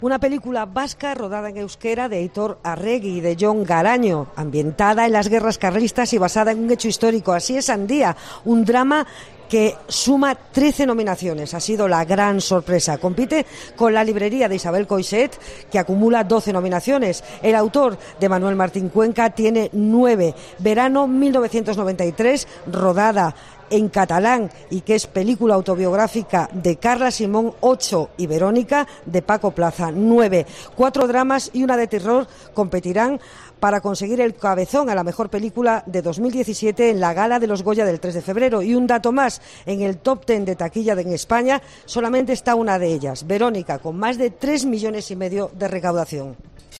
Una película vasca rodada en euskera de Aitor Arregui y de Jon Garaño, ambientada en las guerras carlistas y basada en un hecho histórico. Así es Andía, un drama que suma 13 nominaciones. Ha sido la gran sorpresa. Compite con La librería de Isabel Coixet, que acumula 12 nominaciones. El autor, de Manuel Martín Cuenca, tiene 9. Verano 1993, rodada en catalán y que es película autobiográfica de Carla Simón, 8, y Verónica, de Paco Plaza, 9. 4 dramas y una de terror competirán para conseguir el cabezón a la mejor película de 2017 en la gala de los Goya del 3 de febrero. Y un dato más, en el top 10 de taquilla en España solamente está una de ellas, Verónica, con más de 3,5 millones de recaudación.